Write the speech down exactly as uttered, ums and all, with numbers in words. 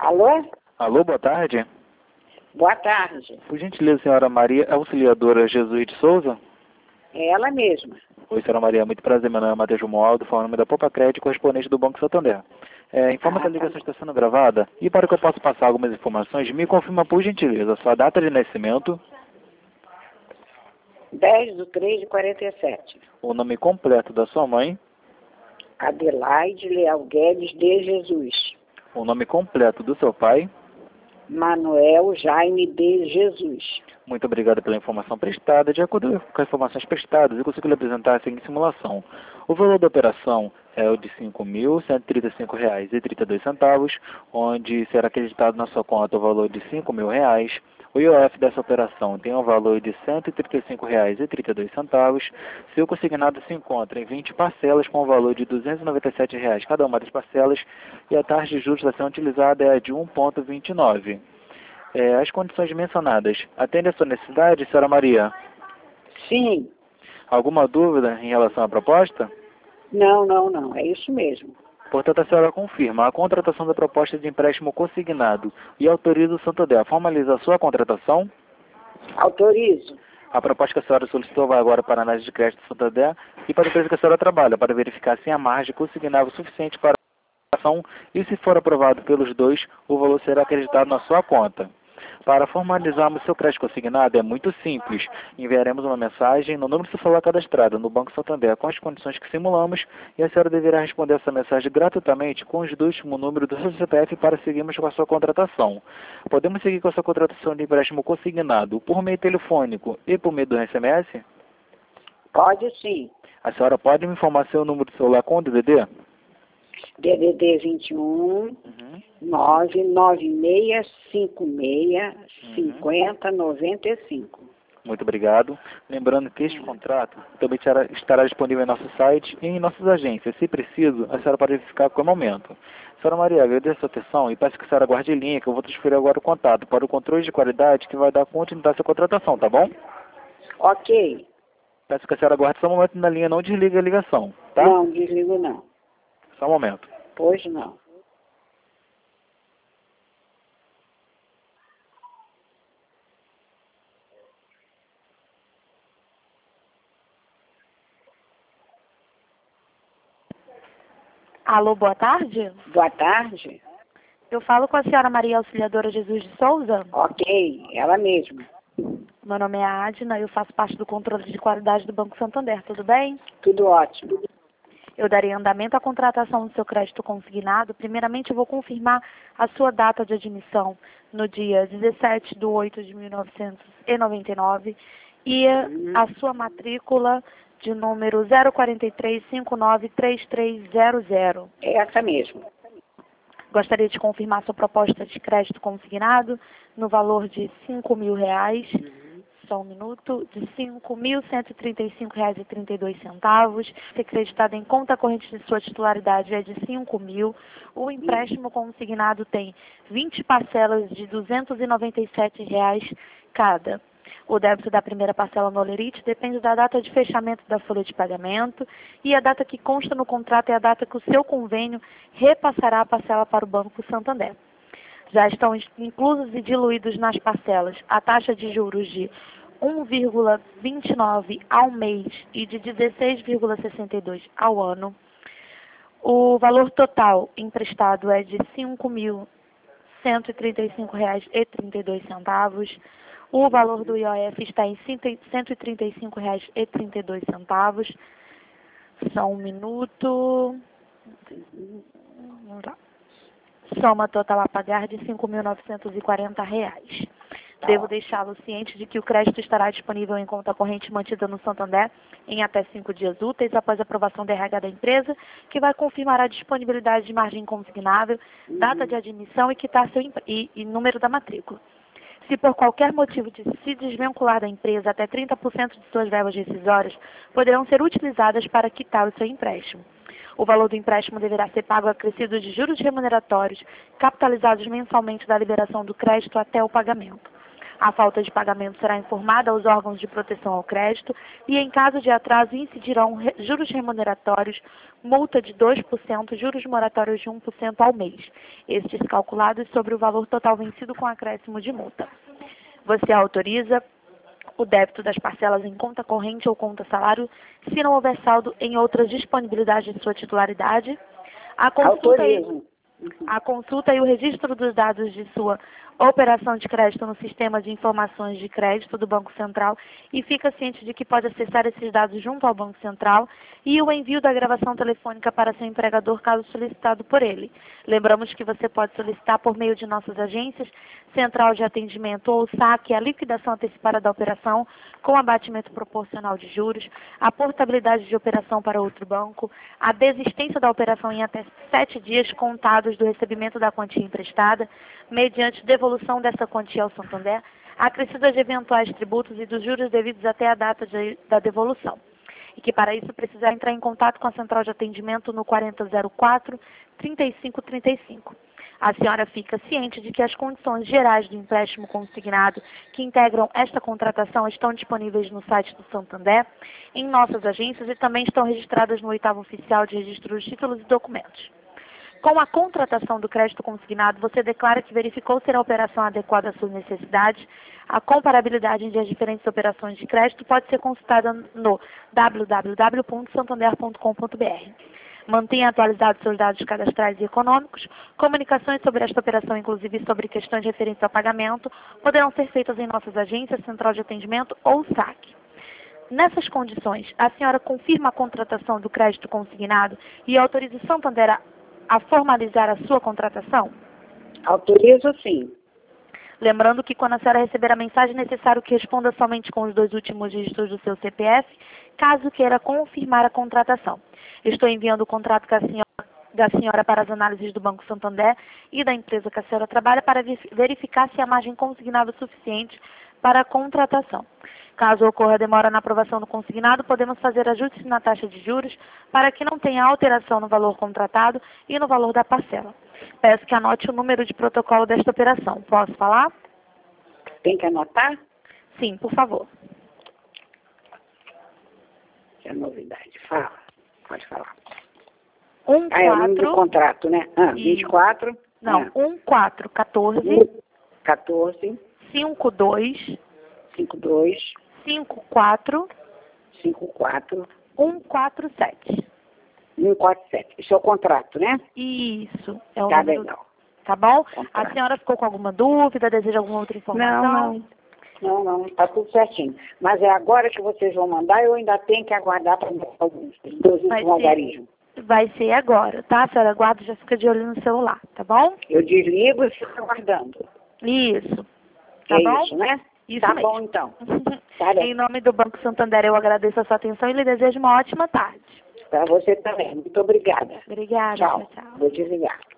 Alô? Alô, boa tarde. Boa tarde. Por gentileza, senhora Maria Auxiliadora Jesus de Souza? É ela mesma. Oi, senhora Maria, muito prazer. Meu nome é Matheus Romualdo, falando da Poupa Crédito, correspondente do Banco Santander. É, informa Ah, que a ligação está sendo gravada e para que eu possa passar algumas informações, me confirma por gentileza a sua data de nascimento, dez de três de quarenta e sete. o nome completo da sua mãe, Adelaide Leal Guedes de Jesus. o nome completo do seu pai. Manuel Jaime de Jesus. Muito obrigado pela informação prestada. De acordo com as informações prestadas, eu consigo lhe apresentar a seguinte simulação. O valor da operação é o de cinco mil cento e trinta e cinco reais e trinta e dois centavos, onde será acreditado na sua conta o valor de cinco mil reais. O I O F dessa operação tem um valor de cento e trinta e cinco reais e trinta e dois centavos. Seu consignado se encontra em vinte parcelas com o valor de duzentos e noventa e sete reais cada uma das parcelas e a taxa de juros a ser utilizada é a de um vírgula vinte e nove. É, as condições mencionadas atendem a sua necessidade, senhora Maria? Sim. Alguma dúvida em relação à proposta? Não, não, não. É isso mesmo. Portanto, a senhora confirma a contratação da proposta de empréstimo consignado e autoriza o Santander a formalizar a sua contratação? Autorizo. A proposta que a senhora solicitou vai agora para a análise de crédito do Santander e para a empresa que a senhora trabalha, para verificar se a margem consignável suficiente para a ação e, se for aprovado pelos dois, o valor será acreditado na sua conta. Para formalizarmos seu crédito consignado é muito simples. Enviaremos uma mensagem no número de seu celular cadastrado no Banco Santander com as condições que simulamos e a senhora deverá responder essa mensagem gratuitamente com os dois últimos números do seu C P F para seguirmos com a sua contratação. Podemos seguir com a sua contratação de empréstimo consignado por meio telefônico e por meio do S M S? Pode sim. A senhora pode me informar seu número de celular com o D D D? D D D vinte e um, Uhum. nove nove seis cinco seis, Uhum. cinquenta noventa e cinco. Muito obrigado. Lembrando que este contrato também estará disponível em nosso site e em nossas agências. Se preciso, a senhora pode verificar a qualquer momento. Senhora Maria, agradeço a sua atenção e peço que a senhora guarde em linha, que eu vou transferir agora o contato para o controle de qualidade que vai dar continuidade à sua contratação, tá bom? Ok. Peço que a senhora guarde só um momento na linha, não desligue a ligação, tá? Não, desligo não. Só um momento. Pois não. Alô, boa tarde. Boa tarde. Eu falo com a senhora Maria Auxiliadora Jesus de Souza. Ok, ela mesma. Meu nome é Adna, eu faço parte do controle de qualidade do Banco Santander, tudo bem? Tudo ótimo. Eu darei andamento à contratação do seu crédito consignado. Primeiramente, eu vou confirmar a sua data de admissão no dia dezessete de oito de mil novecentos e noventa e nove e a sua matrícula de número zero quatro três cinco nove três três zero zero. É essa mesmo. Gostaria de confirmar sua proposta de crédito consignado no valor de cinco mil reais. Só um minuto, de cinco mil cento e trinta e cinco reais e trinta e dois centavos. Se acreditado em conta corrente de sua titularidade é de cinco mil. O empréstimo consignado tem vinte parcelas de duzentos e noventa e sete reais cada. O débito da primeira parcela no Olerite depende da data de fechamento da folha de pagamento e a data que consta no contrato é a data que o seu convênio repassará a parcela para o Banco Santander. Já estão inclusos e diluídos nas parcelas a taxa de juros de um vírgula vinte e nove ao mês e de dezesseis vírgula sessenta e dois ao ano. O valor total emprestado é de cinco mil cento e trinta e cinco reais e trinta e dois centavos. O valor do I O F está em cento e trinta e cinco reais e trinta e dois centavos. Só um minuto. Vamos lá. Soma total a pagar de cinco mil novecentos e quarenta reais. Devo deixá-lo ciente de que o crédito estará disponível em conta corrente mantida no Santander em até cinco dias úteis após a aprovação da R H da empresa, que vai confirmar a disponibilidade de margem consignável, data de admissão e quitar seu e, e número da matrícula. Se por qualquer motivo de se desvincular da empresa, até trinta por cento de suas verbas rescisórias poderão ser utilizadas para quitar o seu empréstimo. O valor do empréstimo deverá ser pago acrescido de juros remuneratórios, capitalizados mensalmente da liberação do crédito até o pagamento. A falta de pagamento será informada aos órgãos de proteção ao crédito e, em caso de atraso, incidirão re- juros remuneratórios, multa de dois por cento, juros moratórios de um por cento ao mês, estes calculados sobre o valor total vencido com acréscimo de multa. Você autoriza o débito das parcelas em conta corrente ou conta salário, se não houver saldo em outras disponibilidades de sua titularidade. A consulta, e, Autorizo. a consulta e o registro dos dados de sua operação de crédito no sistema de informações de crédito do Banco Central e fica ciente de que pode acessar esses dados junto ao Banco Central e o envio da gravação telefônica para seu empregador caso solicitado por ele. Lembramos que você pode solicitar por meio de nossas agências, Central de Atendimento ou saque, a liquidação antecipada da operação com abatimento proporcional de juros, a portabilidade de operação para outro banco, a desistência da operação em até sete dias contados do recebimento da quantia emprestada, mediante devolução dessa quantia ao Santander, acrescidas de eventuais tributos e dos juros devidos até a data de, da devolução. E que para isso precisar entrar em contato com a Central de Atendimento no quarenta zero quatro, trinta e cinco trinta e cinco. A senhora fica ciente de que as condições gerais do empréstimo consignado que integram esta contratação estão disponíveis no site do Santander, em nossas agências e também estão registradas no oitavo oficial de registro dos títulos e documentos. Com a contratação do crédito consignado, você declara que verificou ser a operação adequada às suas necessidades. A comparabilidade entre as diferentes operações de crédito pode ser consultada no w w w ponto santander ponto com ponto b r. Mantenha atualizados seus dados cadastrais e econômicos. Comunicações sobre esta operação, inclusive sobre questões referentes ao pagamento, poderão ser feitas em nossas agências, Central de Atendimento ou saque. Nessas condições, a senhora confirma a contratação do crédito consignado e autoriza o Santander a, a formalizar a sua contratação? Autorizo sim. Lembrando que quando a senhora receber a mensagem, é necessário que responda somente com os dois últimos dígitos do seu C P F, caso queira confirmar a contratação. Estou enviando o contrato da senhora, da senhora para as análises do Banco Santander e da empresa que a senhora trabalha para verificar se a margem consignada é suficiente para a contratação. Caso ocorra demora na aprovação do consignado, podemos fazer ajustes na taxa de juros para que não tenha alteração no valor contratado e no valor da parcela. Peço que anote o número de protocolo desta operação. Posso falar? Tem que anotar? Sim, por favor. Que é novidade. Fala. Pode falar. um, Ah, é o número do quatro, contrato, né? Ah, vinte e quatro. não, Ah, um quatro um quatro, quatorze, cinco dois, cinquenta e dois, cinco quatro, cinquenta e quatro, um quatro sete. cento e quarenta e sete. Isso é o contrato, né? Isso, é o Tá número. legal. Tá bom? Contrato. A senhora ficou com alguma dúvida? Deseja alguma outra informação? Não, não. Não, não, tá tudo certinho. Mas é agora que vocês vão mandar, eu ainda tenho que aguardar para mandar alguns, inclusive Vai com o ser. algarismo. Vai ser agora, tá? A senhora aguarda e já fica de olho no celular, tá bom? Eu desligo e fico aguardando. Isso. Tá é bom? isso, né? Isso tá mesmo. bom, então. Tá bem. Em nome do Banco Santander, eu agradeço a sua atenção e lhe desejo uma ótima tarde. Para você também. Muito obrigada. Obrigada. Tchau. Tchau, tchau. Vou desligar.